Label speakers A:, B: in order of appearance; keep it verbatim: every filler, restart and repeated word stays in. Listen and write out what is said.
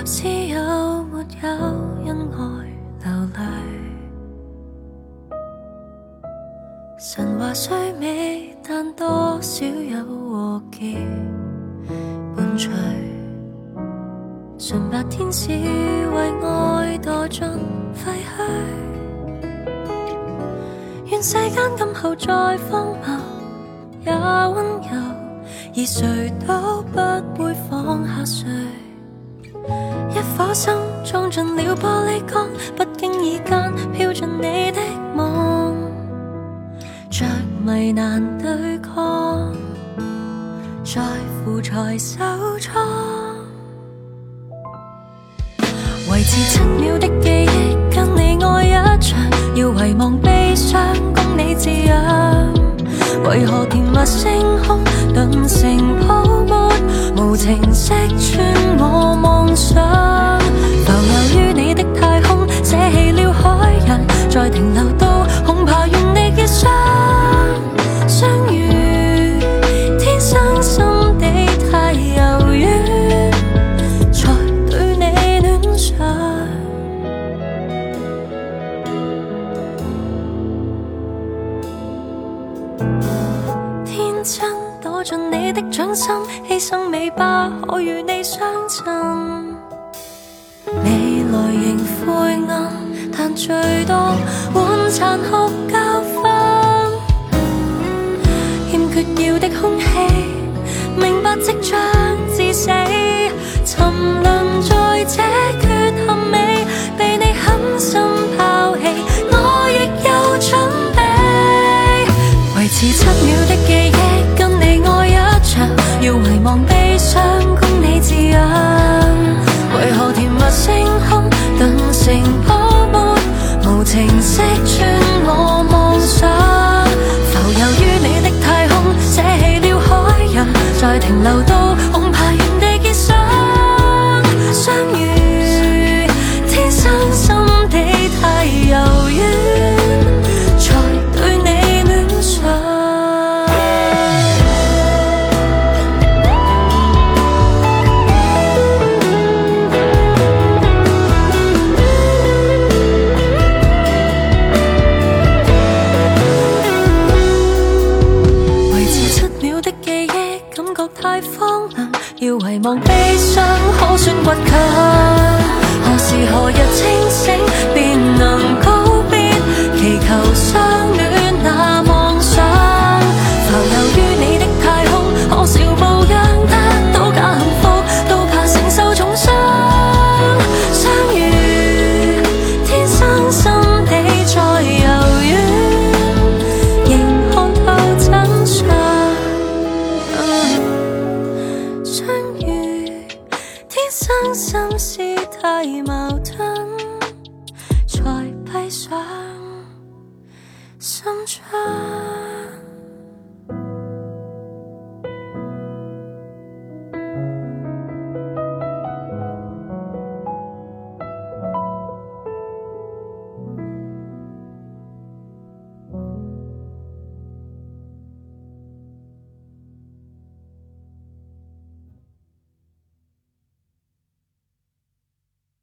A: 知有沒有因愛流淚。神話雖美，但多少有禍結伴隨。純白天使為愛墮盡廢墟，願世間今後再荒謬也溫柔，而誰都不會放下誰。一顆心裝進了玻璃缸，不經意間飄進你的夢，着迷難對抗，在乎才收倉。維持七秒的記憶，跟你愛一場，要遺忘悲傷，供你滋養。為何甜蜜星空頓成泡沫，無情識穿我妄想。浮游於你的太空，捨棄了海洋，再停留到恐怕願你結霜。相遇天生心地太遙遠，才對你戀上。天真躲進你的掌心，犧牲尾巴可與你相襯。未來仍灰暗，但最多換殘酷教訓。欠缺要的空氣，明白即將致死。沉淪在這缺陷尾，被你狠心拋棄，我亦有準備。維持七秒的記憶，跟你愛一場，要遺忘悲傷，供你滋養。為何甜蜜星空頓成泡沫，無情識穿我妄想。浮游於你的太空，捨棄了海洋，再停留到恐怕原地結霜。相遇天生心地太遙遠，才對你戀上。太荒涼，要遺忘悲傷，可算倔強。何時何日清醒，便能告別，祈求相戀那妄想。浮游於你的太空，可笑模樣得到假幸福，都怕承受重傷。相遇天生心地再遙遠，仍看透真相。生心思太矛盾，才閉上心窗。